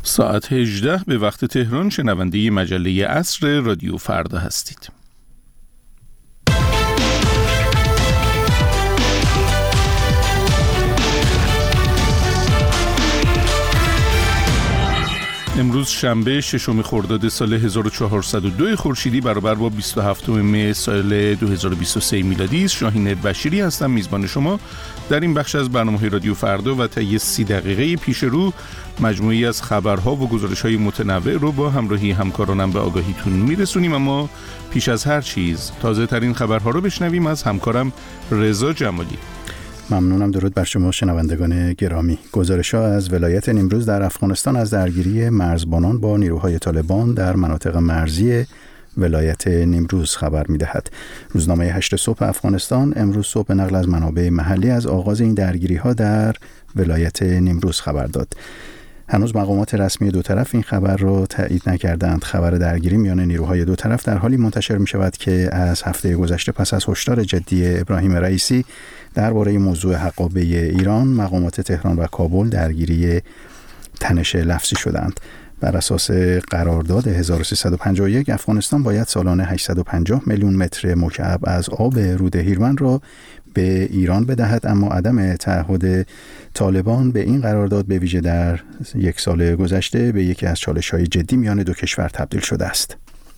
ساعت 18 به وقت تهران شنونده مجله عصر رادیو فردا هستید. امروز شنبه 6 خرداد سال 1402 خورشیدی برابر با 27 مه سال 2023 میلادی است. شاهین بشیری هستم، میزبان شما در این بخش از برنامه رادیو فردا و طی 30 دقیقه پیش رو مجموعی از خبرها و گزارش‌های متنوع رو با همراهی همکارانم به آگاهیتون میرسونیم. اما پیش از هر چیز تازه ترین خبرها رو بشنویم از همکارم رضا جمالی. ممنونم. درود بر شما شنوندگان گرامی. گزارش‌ها از ولایت نیمروز در افغانستان از درگیری مرزبانان با نیروهای طالبان در مناطق مرزی ولایت نیمروز خبر می‌دهد. روزنامه 8 صبح افغانستان امروز صبح نقل از منابع محلی از آغاز این درگیری‌ها در ولایت نیمروز خبر داد. هنوز مقامات رسمی دو طرف این خبر را تایید نکردند. خبر درگیری میان نیروهای دو طرف در حالی منتشر می شود که از هفته گذشته پس از هشدار جدی ابراهیم رئیسی درباره موضوع حقابه ایران، مقامات تهران و کابل درگیری تنش لفظی شدند. بر اساس قرارداد 1351 افغانستان باید سالانه 850 میلیون متر مکعب از آب رود هیرمن را به ایران بدهد، اما عدم تعهد طالبان به این قرارداد به ویژه در یک سال گذشته به یکی از چالش‌های جدی میان دو کشور تبدیل شده است.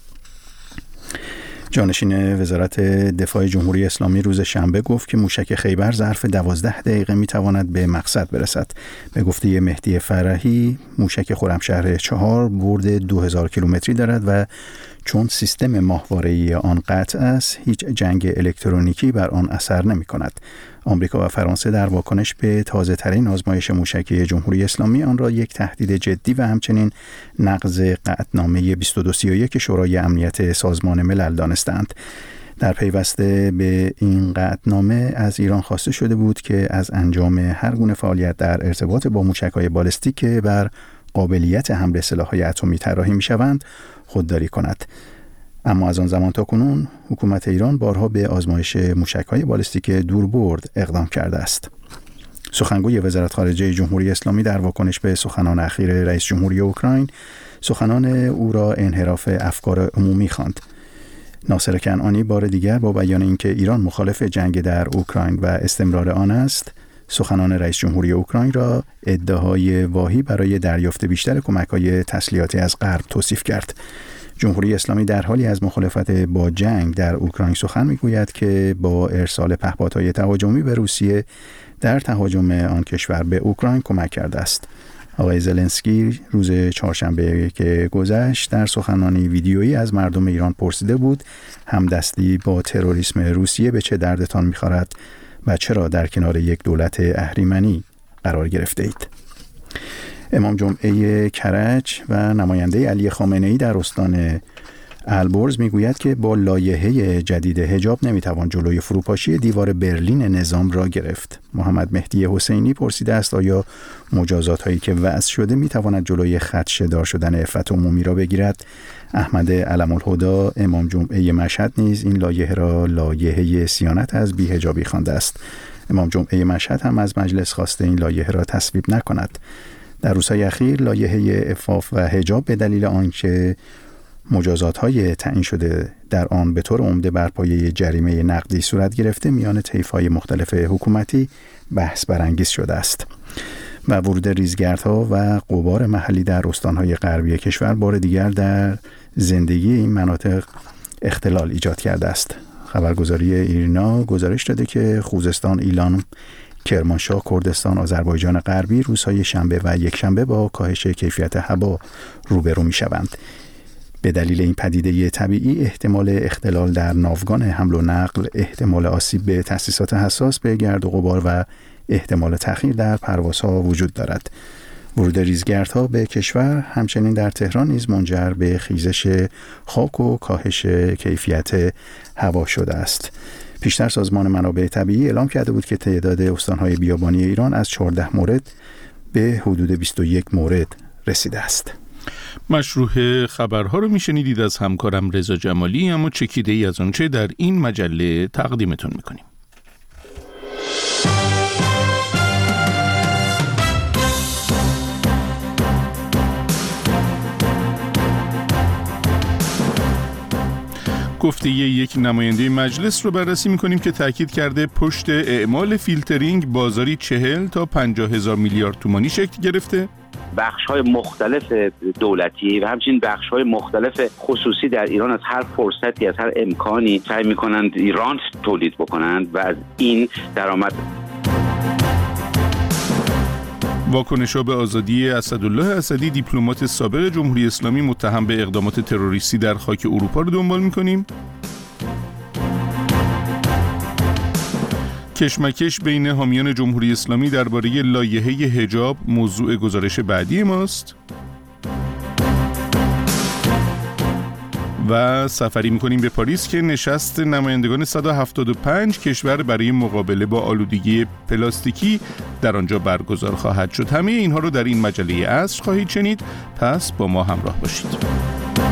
جانشین وزارت دفاع جمهوری اسلامی روز شنبه گفت که موشک خیبر ظرف 12 دقیقه میتواند به مقصد برسد. به گفته مهدی فرحی، موشک خرمشهر 4 برد 2000 کیلومتری دارد و چون سیستم ماهواره‌ای آن قطع است، هیچ جنگ الکترونیکی بر آن اثر نمی‌کند. آمریکا و فرانسه در واکنش به تازه‌ترین آزمایش موشکی جمهوری اسلامی آن را یک تهدید جدی و همچنین نقض قطعنامه 2231 شورای امنیت سازمان ملل دانستند. در پیوسته به این قطعنامه از ایران خواسته شده بود که از انجام هر گونه فعالیت در ارتباط با موشک‌های بالستیک که بر قابلیت حمل سلاح‌های اتمی طراحی می‌شوند خودداری کند. اما از آن زمان تا کنون حکومت ایران بارها به آزمایش موشک‌های بالستیک دوربرد اقدام کرده است. سخنگوی وزارت خارجه جمهوری اسلامی در واکنش به سخنان اخیر رئیس جمهوری اوکراین سخنان او را انحراف افکار عمومی خواند. ناصر کنعانی بار دیگر با بیان اینکه ایران مخالف جنگ در اوکراین و استمرار آن است، سخنان رئیس جمهوری اوکراین را ادعای واهی برای دریافت بیشتر کمک‌های تسلیحاتی از غرب توصیف کرد. جمهوری اسلامی در حالی از مخالفت با جنگ در اوکراین سخن می‌گوید که با ارسال پهپادهای تهاجمی به روسیه در تهاجم آن کشور به اوکراین کمک کرده است. آقای زلنسکی روز چهارشنبه که گذشت در سخنرانی ویدیویی از مردم ایران پرسیده بود همدستی با تروریسم روسیه به چه دردتان می‌خورد و چرا در کنار یک دولت اهریمنی قرار گرفته اید؟ امام جمعه کرج و نماینده علی خامنه‌ای در استان البرز میگوید که با لایحه جدید حجاب نمیتوان جلوی فروپاشی دیوار برلین نظام را گرفت. محمد مهدی حسینی پرسیده است آیا مجازات هایی که وضع شده میتواند جلوی خدشه‌دار شدن عفت عمومی را بگیرد؟ احمد علم الهدی امام جمعه مشهد نیز این لایحه را لایحه صیانت از بی‌حجابی خوانده است. امام جمعه مشهد هم از مجلس خواسته این لایحه را تصویب نکند. در روزهای اخیر لایحه عفاف و حجاب به دلیل آنکه مجازات‌های تعیین شده در آن به طور عمده بر پایه جریمه نقدی صورت گرفته میان طیف‌های مختلف حکومتی بحث برانگیز شده است. و ورود ریزگردها و غبار محلی در استان‌های غربی کشور بار دیگر در زندگی این مناطق اختلال ایجاد کرده است. خبرگزاری ایرنا گزارش داده که خوزستان، ایلام، کرمانشاه، کردستان، آذربایجان غربی روزهای شنبه و یکشنبه با کاهش کیفیت هوا روبرو می‌شوند. به دلیل این پدیده طبیعی احتمال اختلال در ناوگان حمل و نقل، احتمال آسیب به تأسیسات حساس به گرد و غبار و احتمال تأخیر در پروازها وجود دارد. ورود ریزگردها به کشور همچنین در تهران نیز منجر به خیزش خاک و کاهش کیفیت هوا شده است. پیشتر سازمان منابع طبیعی اعلام کرده بود که تعداد استان‌های بیابانی ایران از 14 مورد به حدود 21 مورد رسیده است. مشروح خبرها رو میشنیدید از همکارم رضا جمالی، اما چکیده ای از آنچه در این مجله تقدیمتون میکنیم. گفته یک نماینده مجلس رو بررسی می‌کنیم که تاکید کرده پشت اعمال فیلترینگ بازاری 40 تا 50 هزار میلیارد تومانی شکل گرفته. بخش‌های مختلف دولتی و همچنین بخش‌های مختلف خصوصی در ایران از هر فرصتی، از هر امکانی سعی می‌کنند رانت تولید بکنند و از این درآمد. واکنش‌ها به آزادی اسدالله اسدی، دیپلمات سابق جمهوری اسلامی متهم به اقدامات تروریستی در خاک اروپا رو دنبال می‌کنیم. کشمکش بین حامیان جمهوری اسلامی درباره لایحه حجاب موضوع گزارش بعدی ماست. و سفری می‌کنیم به پاریس که نشست نمایندگان 175 کشور برای مقابله با آلودگی پلاستیکی در آنجا برگزار خواهد شد. همه اینها رو در این مجله عصر خواهید شنید، پس با ما همراه باشید.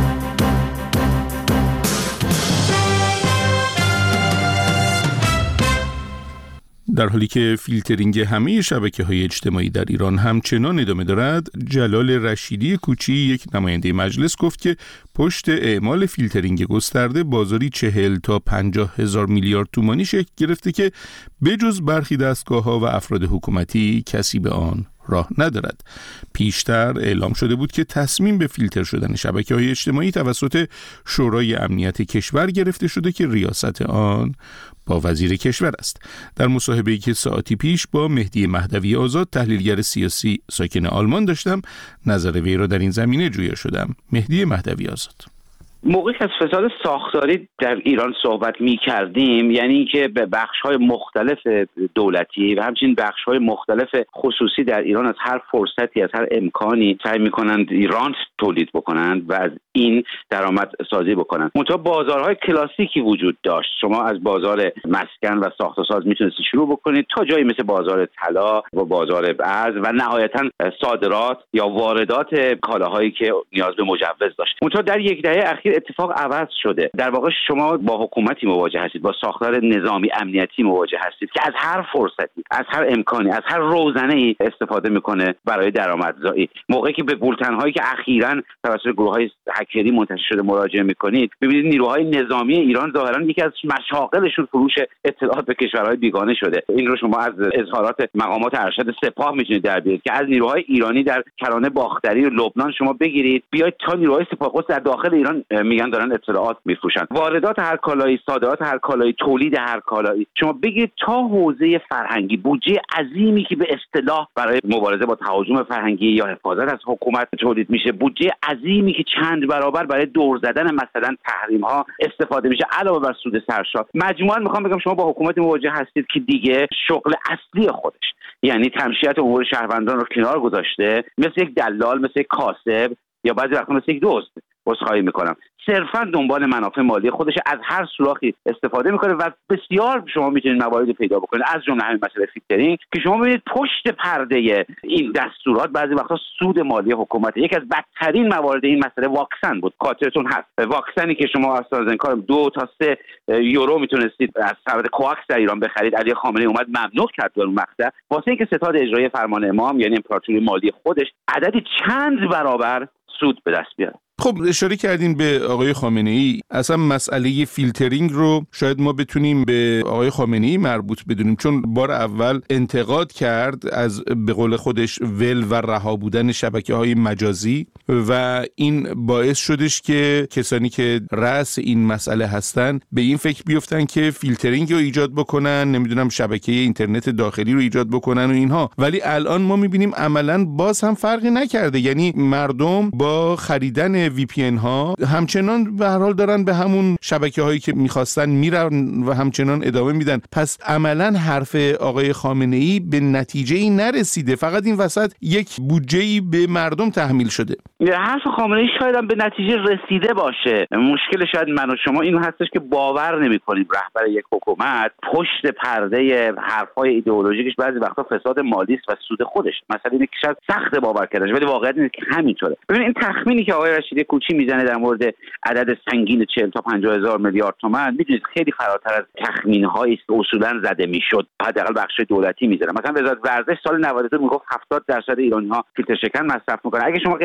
در حالی که فیلترینگ همه شبکه‌های اجتماعی در ایران همچنان ادامه دارد، جلال رشیدی کوچی، یک نماینده مجلس، گفت که پشت اعمال فیلترینگ گسترده بازاری 40 تا 50 هزار میلیارد تومانی شکل گرفته که بجز برخی دستگاه‌ها و افراد حکومتی کسی به آن راه ندارد. پیشتر اعلام شده بود که تصمیم به فیلتر شدن شبکه‌های اجتماعی توسط شورای امنیت کشور گرفته شده که ریاست آن با وزیر کشور است. در مصاحبه‌ای که ساعتی پیش با مهدی مهدوی آزاد، تحلیلگر سیاسی ساکن آلمان داشتم، نظر وی را در این زمینه جویا شدم. مهدی مهدوی آزاد: موقعی که از فساد ساختاری در ایران صحبت می-کردیم، یعنی اینکه به بخش‌های مختلف دولتی و همچنین بخش‌های مختلف خصوصی در ایران از هر فرصتی، از هر امکانی سعی می‌کنند رانت تولید بکنند و از این درآمد سازی بکنند. منتها بازارهای کلاسیکی وجود داشت. شما از بازار مسکن و ساخت و ساز میتونستید شروع بکنید تا جایی مثل بازار طلا و بازار ارز و نهایتاً صادرات یا واردات کالاهایی که نیاز به مجوز داشت. منتها در یک دهه اخیر اتفاق عوض شده. در واقع شما با حکومتی مواجه هستید، با ساختار نظامی امنیتی مواجه هستید که از هر فرصتی، از هر امکانی، از هر روزنه‌ای استفاده میکنه برای درآمدزایی. موقعی که به بولتن‌هایی که اخیراً توسط گروه‌های هکری منتشر شده مراجعه میکنید، ببینید نیروهای نظامی ایران ظاهراً یکی از مشاغلشون فروش اطلاعات به کشورهای بیگانه شده. این رو شما از اظهارات مقامات ارشد سپاه میتونید در بیارید که از نیروهای ایرانی در کرانه باختری و لبنان شما بگیرید بیاید تا نیروهای سپاهقدس در داخل ایران میگن دارن اطلاعات میفروشن. واردات هر کالایی، صادرات هر کالایی، تولید هر کالایی، شما بگید تا حوزه فرهنگی، بودجه عظیمی که به اصطلاح برای مبارزه با تهاجم فرهنگی یا حفاظت از حکومت تولید میشه، بودجه عظیمی که چند برابر برای دور زدن مثلا تحریم ها استفاده میشه علاوه بر سود سرشار. مجموعاً میخوام بگم شما با حکومت مواجه هستید که دیگه شغل اصلی خودش، یعنی تمشیت امور شهروندان رو کنار گذاشته، مثل یک دلال، مثل یک کاسب یا بعضی وقتا مثل یک دوست، عذرخواهی میکنم، صرفاً دنبال منافع مالی خودش از هر سوراخی استفاده میکنه و بسیار شما میتونید مواردی پیدا بکنید، از جمله همین مسئله فیلترینگ که شما ببینید پشت پرده این دستورات بعضی وقتا سود مالی حکومت. یکی از بدترین موارد این مسئله واکسن بود. خاطرتون هست واکسنی که شما آسترازنکا 2 تا 3 یورو میتونستید از سبد کوواکس در ایران بخرید، علی خامنه‌ای اومد ممنوع کرد در اون مقطع واسه اینکه ستاد اجرایی فرمان امام یعنی امپراتوری مالی خودش عددی چند برابر سود به دست بیاره. خب اشاره کردین به آقای خامنه‌ای. اصلا مسئله فیلترینگ رو شاید ما بتونیم به آقای خامنه‌ای مربوط بدونیم، چون بار اول انتقاد کرد از به قول خودش ول و رها بودن شبکه‌های مجازی و این باعث شدش که کسانی که رأس این مسئله هستن به این فکر بیفتن که فیلترینگ رو ایجاد بکنن، نمیدونم شبکه اینترنت داخلی رو ایجاد بکنن و اینها. ولی الان ما می‌بینیم عملاً باز هم فرقی نکرده، یعنی مردم با خریدن VPN ها همچنان به هر حال دارن به همون شبکه‌هایی که می‌خواستن میرن و همچنان ادامه میدن. پس عملاً حرف آقای خامنه‌ای به نتیجه‌ای نرسیده، فقط این وسط یک بودجه‌ای به مردم تحمیل شده. حرف خامنه‌ای شاید هم به نتیجه رسیده باشه. مشکل شاید من و شما این هستش که باور نمی‌کنیم رهبر یک حکومت پشت پرده حرف‌های ایدئولوژیکش بعضی وقتا فساد مالی است و سود خودش. مثلا اینه که شاید سخت باور کردنش، ولی واقعیت اینه که همینطوره. ببین این تخمینی که آقای رشیدی کوچی میزنه در مورد عدد سنگین 40 تا 50 هزار میلیارد تومان، میدونید خیلی فراتر از تخمین‌هایی است که اصولاً زده میشد. حداقل بخش دولتی میذاره. مثلا وزارت ورزش سال 92 میگفت 70% ایرانی‌ها فیلتر شکن مصرف میکنن. اگه شما قیمت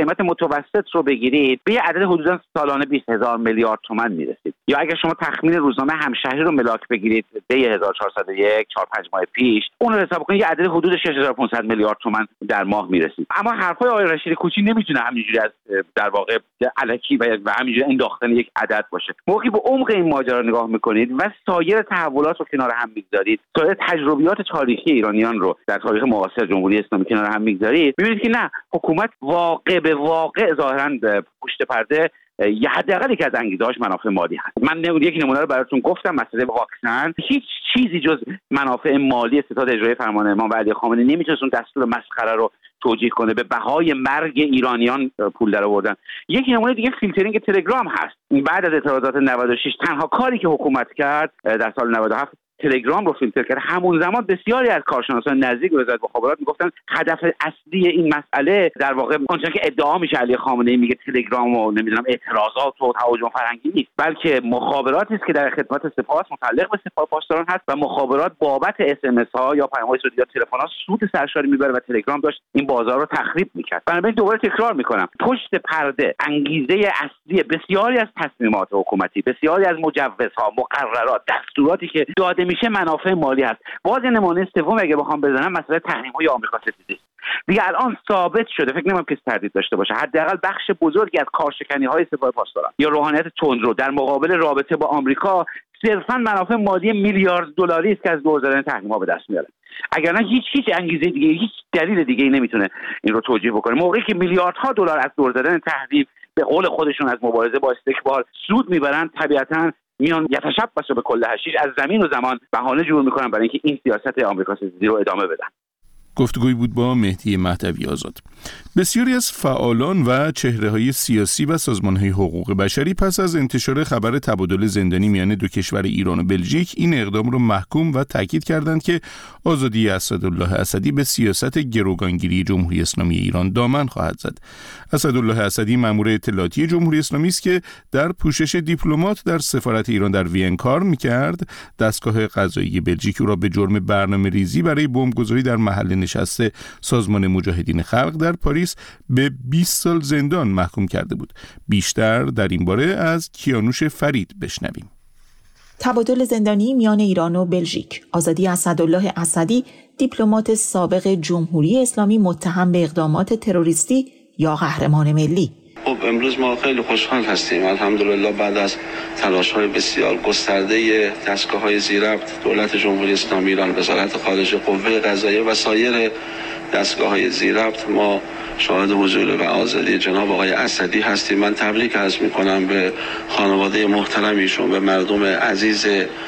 متوسط رو بگیرید به عدد حدودا سالانه 20,000 میلیارد تومان میرسید. یا اگر شما تخمین روزنامه همشهری رو ملاک بگیرید دی 1401 4-5 ماه پیش، اون رو حساب کنید یه عدد حدود 6500 میلیارد تومان در ماه میرسید. اما حرفای آقای رشید کوچی نمیتونه همینجوری از در واقع الکی و همینجوری انداختن یک عدد باشه. موقعی به عمق این ماجرا نگاه میکنید و سایر تحولات رو کنار هم میگذارید، سایر تجربیات تاریخی ایرانیان رو در تاریخ معاصر جمهوری اسلامی کنار هم میگذارید، میبینید که نه، حکومت واقع به واقع ظاهرا پشت پرده یه حداقل که از انگیزه‌هاش منافع مالی هست. من یک نمونه رو براتون گفتم، مسئله واکسن. هیچ چیزی جز منافع مالی ستاد اجرایی فرمان امام و علی خامنه‌ای نمیتونه اون دستور مسخره رو توجیه کنه. به بهای مرگ ایرانیان پول در آوردن. یک نمونه دیگه فیلترینگ تلگرام هست. بعد از اعتراضات 96 تنها کاری که حکومت کرد در سال 97 تلگرام رو فیلتر کرد. همون زمان بسیاری از کارشناسان نزدیک وزارت مخابرات میگفتن هدف اصلی این مسئله در واقع آنچه که ادعا میشه علی خامنه‌ای میگه تلگرام و نمیدونم اعتراضات و تهاجم فرهنگی نیست، بلکه مخابراتی است که در خدمت سپاه متعلق به سپاه پاسداران هست و مخابرات بابت اس ام اس ها یا پیام‌های صوتی یا تلفن‌ها سود سرشاری میبره و تلگرام داشت این بازار رو تخریب میکرد. بنابراین دوباره تکرار میکنم، پشت پرده انگیزه اصلی بسیاری از تصمیمات حکومتی، بسیاری از مجوزها، مقررات، دستوراتی که داده میشه منافع مالی هست. باز نمونه سوم اگه بخوام بزنم مسئله تحریم‌های آمریکا ستیزی. دیگه الان ثابت شده، فکر نمی‌کنم کسی تردید داشته باشه، حداقل بخش بزرگی از کارشکنی‌های سپاه پاسداران یا روحانیت تندرو در مقابل رابطه با آمریکا صرفاً منافع مالی میلیارد دلاری است که از دور زدن تحریم‌ها به دست میاره. اگر نه هیچ انگیزه دیگه، هیچ دلیل دیگه‌ای نمیتونه این رو توجیه بکنه. موقعی که میلیاردها دلار از دور زدن تحریم به قول خودشون از مبارزه با استکبار سود میبرن، طبیعتاً میان یتشبث به کل حشیش از زمین و زمان بهانه جور میکنن برای اینکه این سیاست آمریکا ستیزی رو ادامه بدن. گفتگویی بود با مهدی مهدوی آزاد. بسیاری از فعالان و چهره‌های سیاسی و سازمان‌های حقوق بشری پس از انتشار خبر تبادل زندانی میان دو کشور ایران و بلژیک این اقدام را محکوم و تاکید کردند که آزادی اسدالله اسدی به سیاست گروگانگیری جمهوری اسلامی ایران دامن خواهد زد. اسدالله اسدی مأمور اطلاعاتی جمهوری اسلامی است که در پوشش دیپلمات در سفارت ایران در وین کار می‌کرد. دستگاه قضایی بلژیک او را به جرم برنامه‌ریزی برای بمبگذاری در محل نشست سازمان مجاهدین خلق در پاریس به 20 سال زندان محکوم کرده بود. بیشتر در این باره از کیانوش فرید بشنویم. تبادل زندانی میان ایران و بلژیک. آزادی اسدالله اسدی، دیپلمات سابق جمهوری اسلامی متهم به اقدامات تروریستی یا قهرمان ملی. خب امروز ما خیلی خوشحال هستیم الحمدلله بعد از تلاش‌های بسیار گسترده دستگاه‌های زیرربط دولت جمهوری اسلامی ایران، وزارت خارجه، قوه قضاییه و سایر دستگاه‌های زیرربط ما شاهد حضور و آزادی جناب آقای اسدی هستیم. من تبریک عرض می‌کنم به خانواده محترم ایشون، به مردم عزیز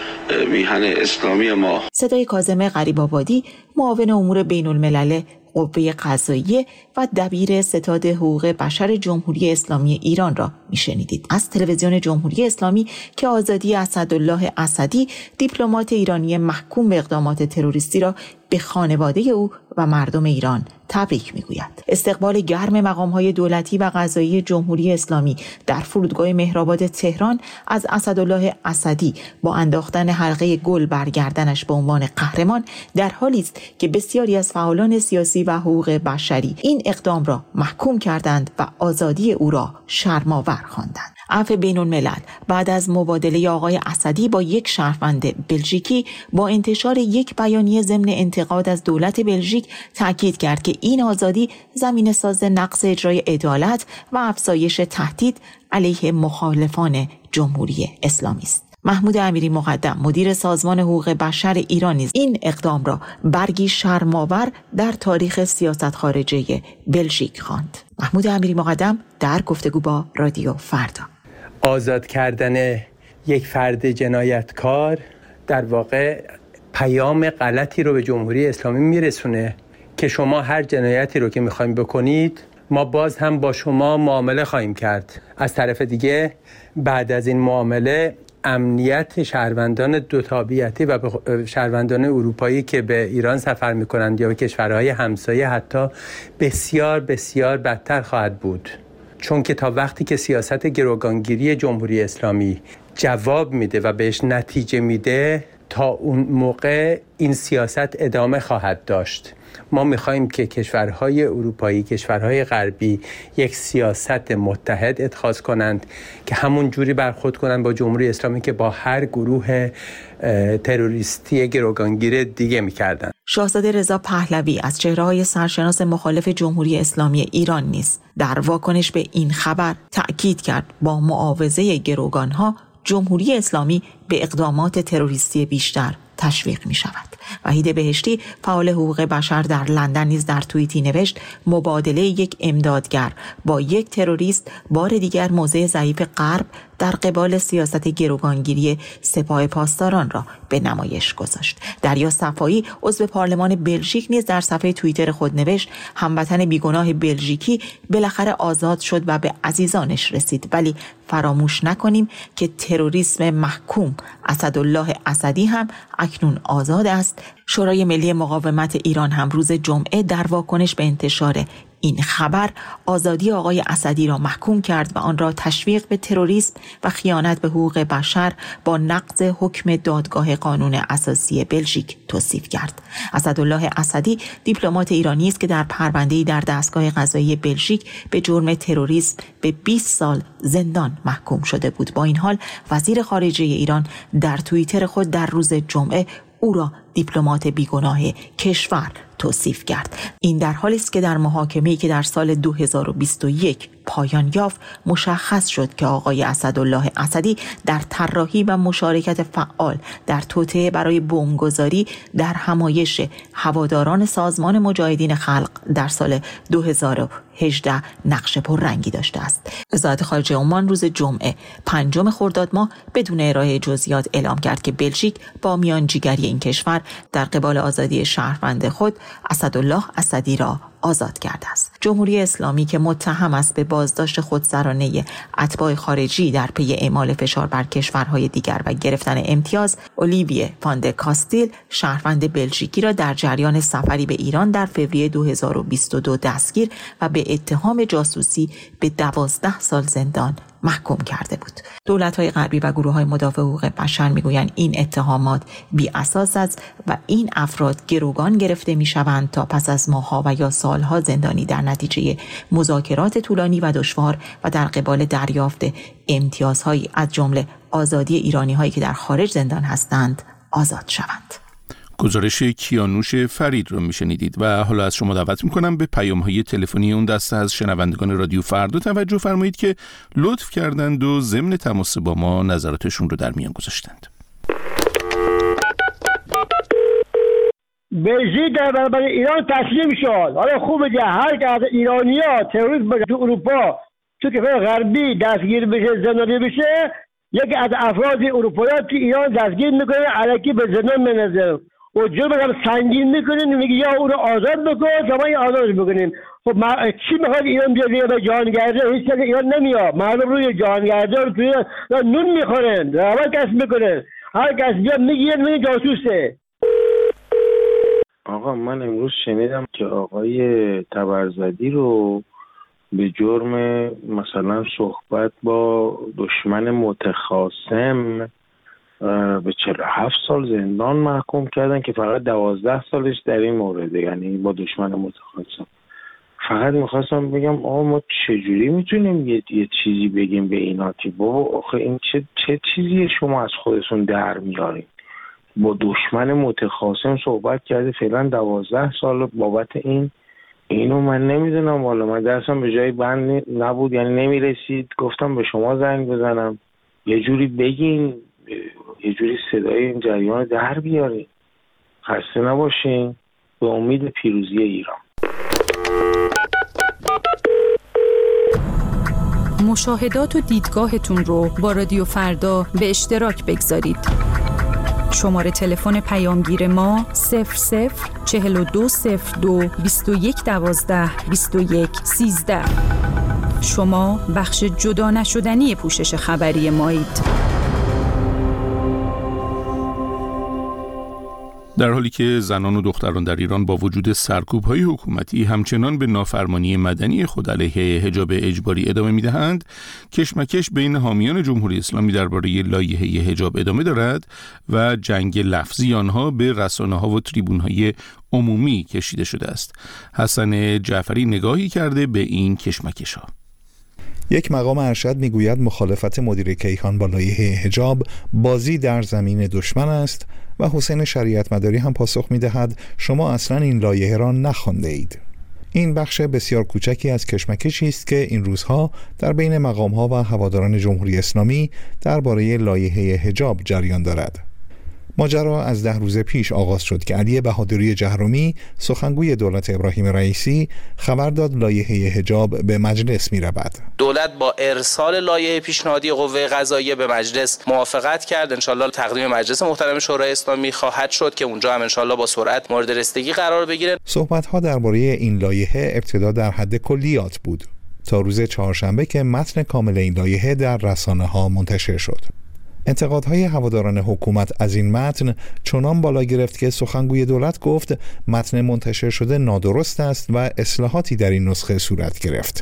میهن اسلامی ما. صدای کاظم غریب‌آبادی، معاون امور بین‌الملل قوه قضاییه و دبیر ستاد حقوق بشر جمهوری اسلامی ایران را میشنیدید. از تلویزیون جمهوری اسلامی که آزادی اسدالله اسدی، دیپلمات ایرانی محکوم به اقدامات تروریستی را به خانواده او و مردم ایران تبریک میگوید. استقبال گرم مقام‌های دولتی و قضایی جمهوری اسلامی در فرودگاه مهرآباد تهران از اسدالله اسدی با انداختن حلقه گل بر گردنش به عنوان قهرمان در حالی است که بسیاری از فعالان سیاسی و حقوق بشری این اقدام را محکوم کردند و آزادی او را شرم‌آور خواندند. عفو بین‌الملل بعد از مبادله آقای اسدی با یک شهروند بلژیکی با انتشار یک بیانیه ضمن انتقاد از دولت بلژیک تاکید کرد که این آزادی زمینه‌ساز نقض اجرای عدالت و افزایش تهدید علیه مخالفان جمهوری اسلامی است. محمود امیری مقدم، مدیر سازمان حقوق بشر ایران، نیز این اقدام را برگی شرم‌آور در تاریخ سیاست خارجه بلژیک خواند. محمود امیری مقدم در گفتگو با رادیو فردا. آزاد کردن یک فرد جنایتکار در واقع پیام غلطی رو به جمهوری اسلامی میرسونه که شما هر جنایتی رو که میخوایم بکنید ما باز هم با شما معامله خواهیم کرد. از طرف دیگه بعد از این معامله امنیت شهروندان دو تابعیتی و شهروندان اروپایی که به ایران سفر میکنند یا به کشورهای همسایه حتی بسیار بسیار بدتر خواهد بود. چون که تا وقتی که سیاست گروگانگیری جمهوری اسلامی جواب میده و بهش نتیجه میده، تا اون موقع این سیاست ادامه خواهد داشت. ما می‌خوایم که کشورهای اروپایی، کشورهای غربی یک سیاست متحد اتخاذ کنند که همون جوری برخورد کنند با جمهوری اسلامی که با هر گروه تروریستی گروگانگیر دیگه می‌کردند. شاهزاده رضا پهلوی از چهره‌های سرشناس مخالف جمهوری اسلامی ایران نیز در واکنش به این خبر تأکید کرد با معاوضه گروگانها جمهوری اسلامی به اقدامات تروریستی بیشتر تشویق می شود. وحید بهشتی فعال حقوق بشر در لندن نیز در توییتی نوشت مبادله یک امدادگر با یک تروریست بار دیگر موضع ضعیف غرب در قبال سیاست گروگانگیری سپاه پاسداران را به نمایش گذاشت. دریا صفایی عضو پارلمان بلژیک نیز در صفحه توییتر خود نوشت هموطن بیگناه بلژیکی بالاخره آزاد شد و به عزیزانش رسید، ولی فراموش نکنیم که تروریسم محکوم اسدالله اسدی هم اکنون آزاد است. شورای ملی مقاومت ایران هم روز جمعه در واکنش به انتشار این خبر آزادی آقای اسدی را محکوم کرد و آن را تشویق به تروریسم و خیانت به حقوق بشر با نقض حکم دادگاه قانون اساسی بلژیک توصیف کرد. اسدالله اسدی دیپلمات ایرانی است که در پرونده‌ای در دستگاه قضایی بلژیک به جرم تروریسم به 20 سال زندان محکوم شده بود. با این حال وزیر خارجه ایران در توییتر خود در روز جمعه او را دیپلمات بیگناه کشور توصیف کرد. این در حالی است که در محاکمه‌ای که در سال 2021 پایان یافت مشخص شد که آقای اسدالله اسدی در طراحی و مشارکت فعال در توطئه برای بمبگذاری در همایش هواداران سازمان مجاهدین خلق در سال 2018 نقش پررنگی داشته است. وزارت خارجه عمان روز جمعه 5 خرداد ماه بدون ارائه جزئیات اعلام کرد که بلژیک با میانجیگری این کشور در قبال آزادی شهروند خود اسدالله اسدی را آزاد کرده است. جمهوری اسلامی که متهم است به بازداشت خودسرانه اتباع خارجی در پی اعمال فشار بر کشورهای دیگر و گرفتن امتیاز، اولیویه فاند کاستیل شهروند بلژیکی را در جریان سفری به ایران در فوریه 2022 دستگیر و به اتهام جاسوسی به 12 سال زندان محکوم کرده بود. دولت‌های غربی و گروه‌های مدافع حقوق بشر می‌گویند این اتهامات بی اساس است و این افراد گروگان گرفته می‌شوند تا پس از ماه‌ها و یا سال‌ها زندانی در نتیجه مذاکرات طولانی و دشوار و در قبال دریافت امتیازهایی از جمله آزادی ایرانی‌هایی که در خارج زندان هستند آزاد شوند. گزارش کیانوش فرید رو میشنیدید و حالا از شما دعوت میکنم به پیام‌های تلفنی اون دسته از شنوندگان رادیو فردا توجه فرمایید که لطف کردند و ضمن تماس با ما نظراتشون رو در میان گذاشتند. بلژیک در برابر ایران تسلیم شد. حالا خوبه که هر که از ایرانی‌ها تروریست باشه تو اروپا تو کشور غربی دستگیر بشه، زندانی بشه، یکی از افراد اروپایی که ایران دستگیر میکنه الکی به زندان میندازه و جرم هم سنگین میکنین، میگه یا اون رو آزاد بکن تا ما این آزادش بکنیم. خب چی میخواد ایران بیاد به جهانگرده؟ هیچ کسی ایران نمیاد. مردم روی جهانگرده رو توی نون میخورن، رابط کس میکنن، هر کس بیاد میگه میگه جاسوسه. آقا من امروز شنیدم که آقای طبرزدی رو به جرم مثلا صحبت با دشمن متخاصم به 47 سال زندان محکوم کردن که فقط 12 سالش در این مورد، یعنی با دشمن متخاصم. فقط میخواستم بگم آقا ما چجوری میتونیم یه چیزی بگیم به اینا که بابا آخه این چه چیزیه شما از خودتون در میارین؟ با دشمن متخاصم صحبت کرده فعلا 12 سال بابت اینو من نمیدونم. والا من درسم به جای بند نبود، یعنی نمیرسید، گفتم به شما زنگ بزنم یه جوری بگین، یه جوری صدای این جریان در بیارین. خسته نباشین. به امید پیروزی ایران. مشاهدات و دیدگاهتون رو با رادیو فردا به اشتراک بگذارید. شماره تلفن پیامگیر ما 004202 2112 2113. شما بخش جدا نشدنی پوشش خبری مایید. در حالی که زنان و دختران در ایران با وجود سرکوب‌های حکومتی همچنان به نافرمانی مدنی خود علیه حجاب اجباری ادامه می‌دهند، کشمکش بین حامیان جمهوری اسلامی درباره لایحه حجاب ادامه دارد و جنگ لفظی آنها به رسانه‌ها و تریبون‌های عمومی کشیده شده است. حسن جعفری نگاهی کرده به این کشمکش‌ها. یک مقام ارشد میگوید مخالفت مدیر کیهان با لایحه حجاب بازی در زمین دشمن است و حسین شریعت مداری هم پاسخ میدهد شما اصلا این لایحه را نخوانده اید. این بخش بسیار کوچکی از کشمکشی است که این روزها در بین مقام‌ها و هواداران جمهوری اسلامی درباره لایحه حجاب جریان دارد. ماجرا از 10 روز پیش آغاز شد که علی بهادری جهرومی، سخنگوی دولت ابراهیم رئیسی، خبر داد لایحه حجاب به مجلس می رود. دولت با ارسال لایحه پیشنهادی قوه قضاییه به مجلس موافقت کرد. انشالله تقدیم مجلس محترم شورای اسلامی خواهد شد که اونجا هم انشالله با سرعت مورد رسیدگی قرار بگیره. صحبت‌ها درباره این لایحه ابتدا در حد کلیات بود تا روز چهارشنبه که متن کامل این لایحه در رسانه‌ها منتشر شد. انتقادهای هواداران حکومت از این متن چنان بالا گرفت که سخنگوی دولت گفت متن منتشر شده نادرست است و اصلاحاتی در این نسخه صورت گرفت.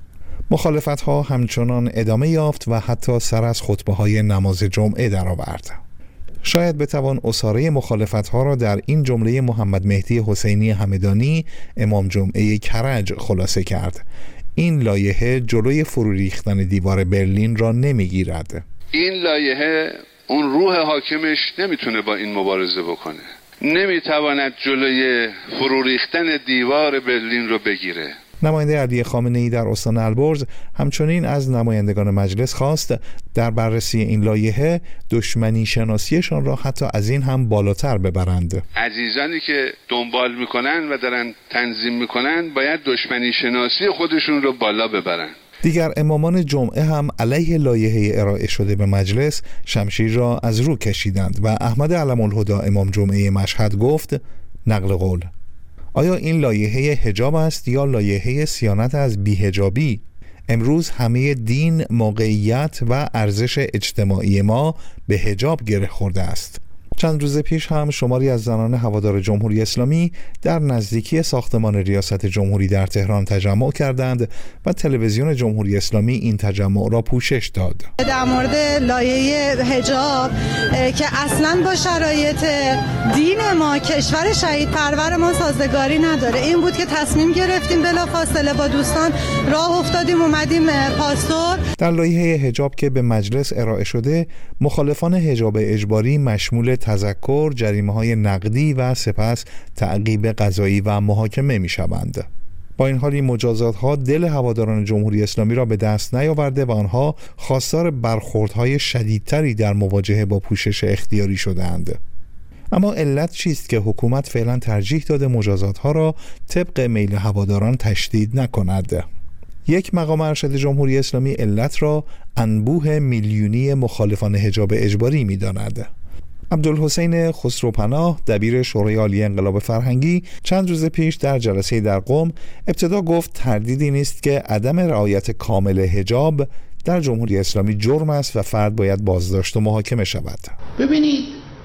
مخالفت‌ها همچنان ادامه یافت و حتی سر از خطبه‌های نماز جمعه درآورد. شاید بتوان اساره مخالفت‌ها را در این جمله محمد مهدی حسینی همدانی، امام جمعه کرج، خلاصه کرد: این لایحه جلوی فرو ریختن دیوار برلین را نمی‌گیرد. این لایحه اون روح حاکمش نمیتونه با این مبارزه بکنه، نمیتواند جلوی فرو ریختن دیوار برلین رو بگیره. نماینده علی خامنه‌ای در استان البرز همچنین از نمایندگان مجلس خواست در بررسی این لایحه دشمنی شناسیشان را حتی از این هم بالاتر ببرند. عزیزانی که دنبال میکنن و دارن تنظیم میکنن باید دشمنی شناسی خودشون رو بالا ببرن. دیگر امامان جمعه هم علیه لایحه ارائه شده به مجلس شمشیر را از رو کشیدند و احمد علم‌الهدی امام جمعه مشهد گفت: نقل قول، آیا این لایحه حجاب است یا لایحه صیانت از بی‌حجابی؟ امروز همه دین، موقعیت و ارزش اجتماعی ما به حجاب گره خورده است. چند روز پیش هم شماری از زنان هوادار جمهوری اسلامی در نزدیکی ساختمان ریاست جمهوری در تهران تجمع کردند و تلویزیون جمهوری اسلامی این تجمع را پوشش داد. در مورد لایحه حجاب که اصلاً با شرایط دین ما، کشور شهید پرور ما سازگاری نداره، این بود که تصمیم گرفتیم بلافاصله با دوستان راه افتادیم اومدیم پاستور. در لایحه حجاب که به مجلس ارائه شده، مخالفان حجاب اجباری مشمول تذکر، جریمه‌های نقدی و سپس تعقیب قضایی و محاکمه می‌شوند. با این حال این مجازات‌ها دل هواداران جمهوری اسلامی را به دست نیاورده و آنها خواستار برخوردهای شدیدتری در مواجهه با پوشش اختیاری شدند. اما علت چیست که حکومت فعلا ترجیح داده مجازات‌ها را طبق میل هواداران تشدید نکند؟ یک مقام ارشد جمهوری اسلامی علت را انبوه میلیونی مخالفان حجاب اجباری می‌داند. عبدالحسین خسروپناه، دبیر شورای عالی انقلاب فرهنگی، چند روز پیش در جلسه در قم ابتدا گفت تردیدی نیست که عدم رعایت کامل حجاب در جمهوری اسلامی جرم است و فرد باید بازداشت و محاکمه شود. ببینید،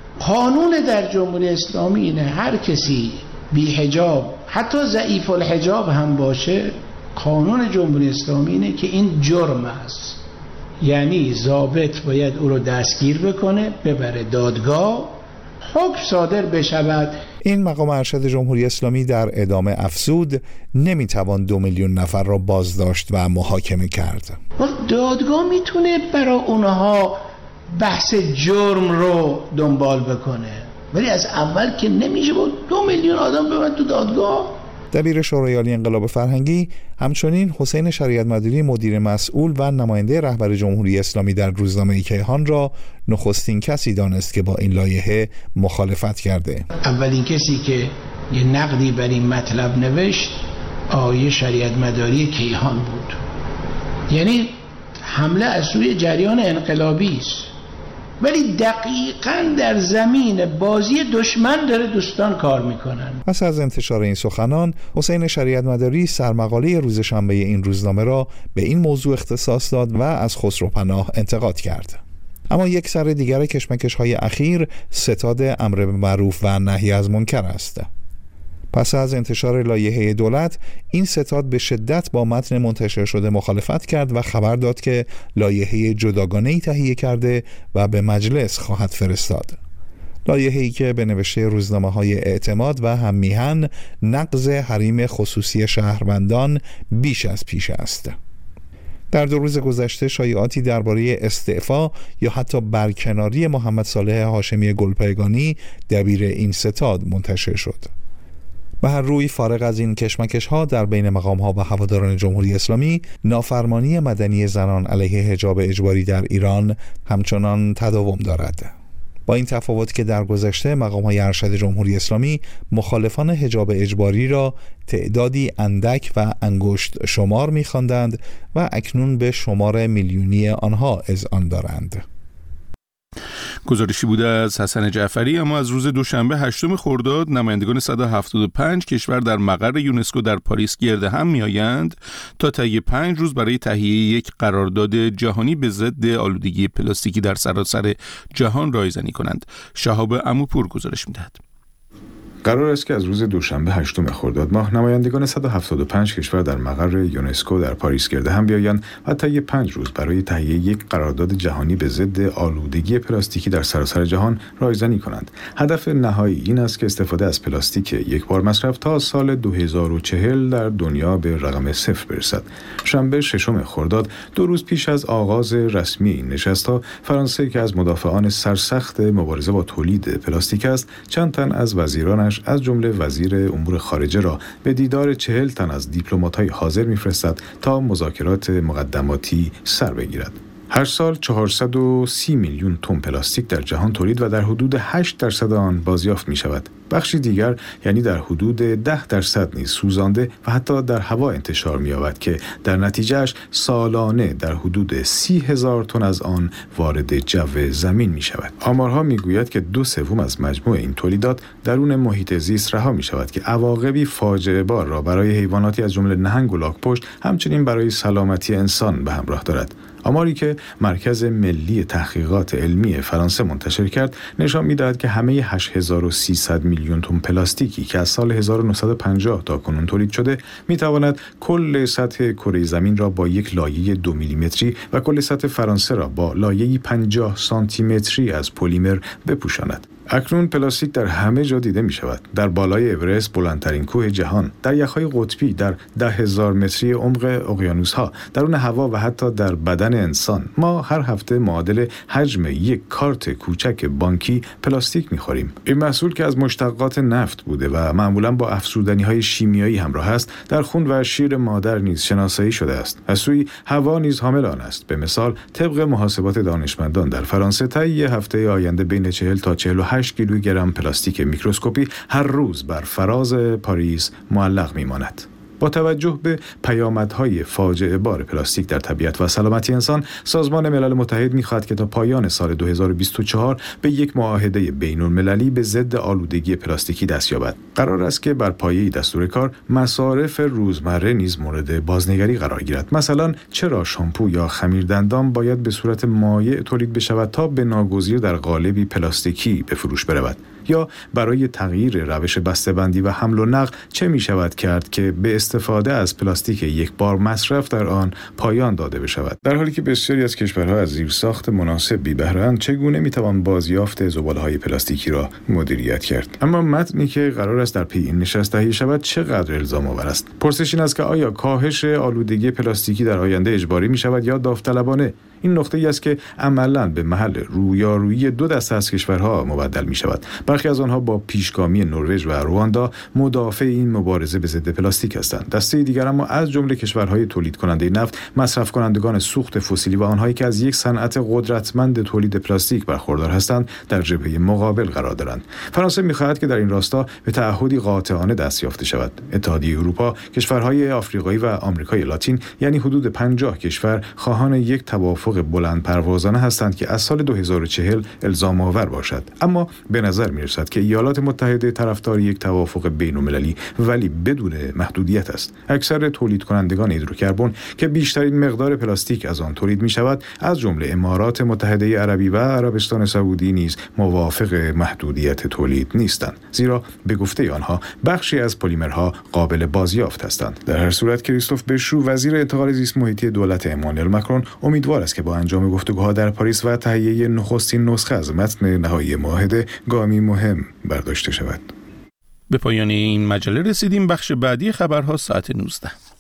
قانون در جمهوری اسلامی اینه هر کسی بی حجاب، حتی ضعیف الحجاب هم باشه، قانون جمهوری اسلامی اینه که این جرم است. یعنی ضابط باید او رو دستگیر بکنه، ببره دادگاه، حکم صادر بشود. این مقام ارشد جمهوری اسلامی در ادامه افزود نمیتوان 2 میلیون نفر را بازداشت و محاکمه کرد. دادگاه میتونه برای اونها بحث جرم رو دنبال بکنه، ولی از اول که نمیشه با 2 میلیون آدم ببرن تو دادگاه. دبیر شورای عالی انقلاب فرهنگی همچنین حسین شریعت مداری مدیر مسئول و نماینده رهبر جمهوری اسلامی در روزنامه کیهان را نخستین کسی دانست که با این لایحه مخالفت کرده. اولین کسی که یه نقدی بر این مطلب نوشت آقای شریعت مداری کیهان بود. یعنی حمله از سوی جریان انقلابی است، ولی دقیقاً در زمین بازی دشمن داره دوستان کار میکنن. پس از انتشار این سخنان، حسین شریعت مداری سرمقاله روز شنبه این روزنامه را به این موضوع اختصاص داد و از خسروپناه انتقاد کرد. اما یک سر دیگر کشمکش‌های اخیر ستاد امر بالمعروف و نهی از منکر است. پس از انتشار لایحه دولت، این ستاد به شدت با متن منتشر شده مخالفت کرد و خبر داد که لایحه جداگانه‌ای تهیه کرده و به مجلس خواهد فرستاد. لایحه‌ای که به نوشته روزنامه‌های اعتماد و هم میهن نقض حریم خصوصی شهروندان بیش از پیش است. در 2 روز گذشته شایعاتی درباره استعفا یا حتی برکناری محمد صالح هاشمی گلپایگانی دبیر این ستاد منتشر شد. به هر روی فارغ از این کشمکش‌ها در بین مقام‌ها و هواداران جمهوری اسلامی، نافرمانی مدنی زنان علیه حجاب اجباری در ایران همچنان تداوم دارد. با این تفاوت که در گذشته مقام‌های ارشد جمهوری اسلامی مخالفان حجاب اجباری را تعدادی اندک و انگشت شمار می‌خواندند و اکنون به شمار میلیونی آنها اذعان دارند. گزارشی بوده از حسن جعفری. اما از روز دوشنبه 8 خرداد نمایندگان 175 کشور در مقر یونسکو در پاریس گرد هم می‌آیند تا طی 5 روز برای تهیه یک قرارداد جهانی به ضد آلودگی پلاستیکی در سراسر جهان رایزنی کنند. شهاب عموپور گزارش می‌دهد. قرار است که از روز دوشنبه 8 خرداد ماه نمایندگان 175 کشور در مقر یونسکو در پاریس گرد هم بیایند و طی 5 روز برای تهیه یک قرارداد جهانی به ضد آلودگی پلاستیکی در سراسر جهان رایزنی کنند. هدف نهایی این است که استفاده از پلاستیک یک بار مصرف تا سال 2040 در دنیا به رقم 0 برسد. شنبه 6 خرداد 2 روز پیش از آغاز رسمی این نشست‌ها، فرانسه که از مدافعان سرسخت مبارزه با تولید پلاستیک است، چند تن از وزیران از جمله وزیر امور خارجه را به دیدار 40 تن از دیپلمات‌های حاضر می‌فرستد تا مذاکرات مقدماتی سر بگیرد. هر سال 430 میلیون تن پلاستیک در جهان تولید و در حدود 8% آن بازیافت می‌شود. بخشی دیگر یعنی در حدود 10% نیز سوزانده و حتی در هوا انتشار می‌یابد که در نتیجهش سالانه در حدود 30,000 تن از آن وارد جو زمین می‌شود. آمارها می‌گوید که 2/3 از مجموع این تولیدات درون محیط زیست رها می‌شود که عواقبی فاجعه بار را برای حیواناتی از جمله نهنگ و لاک‌پشت، همچنین برای سلامتی انسان به همراه دارد. آماری که مرکز ملی تحقیقات علمی فرانسه منتشر کرد نشان می‌دهد که همه 8300 میلیون تن پلاستیکی که از سال 1950 تا کنون تولید شده می‌تواند کل سطح کره زمین را با یک لایه 2 میلیمتری و کل سطح فرانسه را با لایه‌ای 50 سانتیمتری از پلیمر بپوشاند. اکنون پلاستیک در همه جا دیده می شود. در بالای اورست، بلندترین کوه جهان، در یخهای قطبی، در 10,000 متری عمق اقیانوس‌ها، درون هوا و حتی در بدن انسان. ما هر هفته معادل حجم یک کارت کوچک بانکی پلاستیک می‌خوریم. این محصول که از مشتقات نفت بوده و معمولاً با افزودنی‌های شیمیایی همراه است، در خون و شیر مادر نیز شناسایی شده است. از سوی هوا نیز حامل آن است. به مثال، طبق محاسبات دانشمندان در فرانسه طی هفته آینده بین 40 تا 48 کیلوگرم پلاستیک میکروسکوپی هر روز بر فراز پاریس معلق میماند. با توجه به پیامدهای فاجعه بار پلاستیک در طبیعت و سلامتی انسان، سازمان ملل متحد می‌خواهد که تا پایان سال 2024 به یک معاهده بین‌المللی به ضد آلودگی پلاستیکی دست یابد. قرار است که بر پایه دستور کار مصارف روزمره نیز مورد بازنگری قرار گیرد. مثلا چرا شامپو یا خمیردندان باید به صورت مایع تولید بشود تا به ناگزیر در قالبی پلاستیکی به فروش برود؟ یا برای تغییر روش بسته‌بندی و حمل و نقل چه می شود کرد که به استفاده از پلاستیک یک بار مصرف در آن پایان داده بشود؟ در حالی که بسیاری از کشورها از زیرساخت مناسب بی بهره اند، چگونه می توان بازیافت زباله‌های پلاستیکی را مدیریت کرد؟ اما متنی که قرار است در پی این نشست تهیه شود چقدر الزام آور است؟ پرسش این است که آیا کاهش آلودگی پلاستیکی در آینده اجباری می شود یا داوطلبانه؟ این نقطه‌ای است که عملاً به محل رویارویی دو دسته از کشورها مبدل می شود. برخی از آنها با پیشگامی نروژ و رواندا مدافع این مبارزه به ضد پلاستیک هستند. دسته دیگر اما از جمله کشورهای تولید کننده نفت، مصرف کنندگان سوخت فسیلی و آنهایی که از یک صنعت قدرتمند تولید پلاستیک برخوردار هستند، در جبهه مقابل قرار دارند. فرانسه می‌خواهد که در این راستا به تعهدی قاطعانه دست یافته شود. اتحادیه اروپا، کشورهای آفریقایی و آمریکای لاتین، یعنی حدود 50 کشور، خواهان یک توافق بلند پروازانه هستند که از سال 2040 الزام آور باشد. اما به نظر می‌رسد که ایالات متحده طرفدار یک توافق بین‌المللی ولی بدون محدودیت است. اکثر تولید کنندگان هیدروکربن که بیشترین مقدار پلاستیک از آن تولید می شود، از جمله امارات متحده عربی و عربستان سعودی نیز موافق محدودیت تولید نیستند، زیرا به گفته آنها بخشی از پلیمرها قابل بازیافت هستند. در هر صورت کریستوف بشرو، وزیر انتقال زیست محیطی دولت امانوئل ماکرون، امیدوار است که با انجام گفتگوها در پاریس و تهیه نخستین نسخه از متن نهایی معاهده گامی مهم برداشته شود. به پایان این مجله رسیدیم. بخش بعدی خبرها ساعت 19.